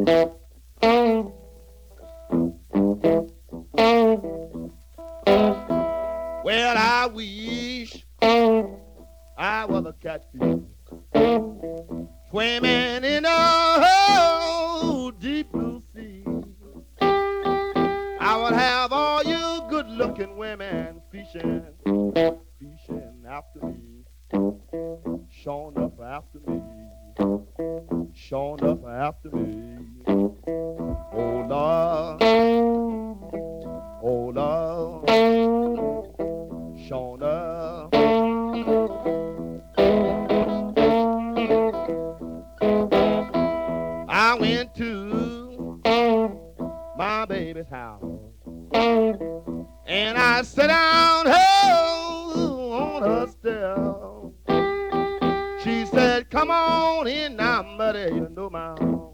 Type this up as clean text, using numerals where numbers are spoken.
Well, I wish I was a catfish swimming in a deep blue sea. I would have all you good-looking women fishing after me, showing up after me, showing up after me. Oh Lord, oh Lord, showing up. I went to my baby's house and I sat down on her step. She said, "Come on in now, buddy. You know my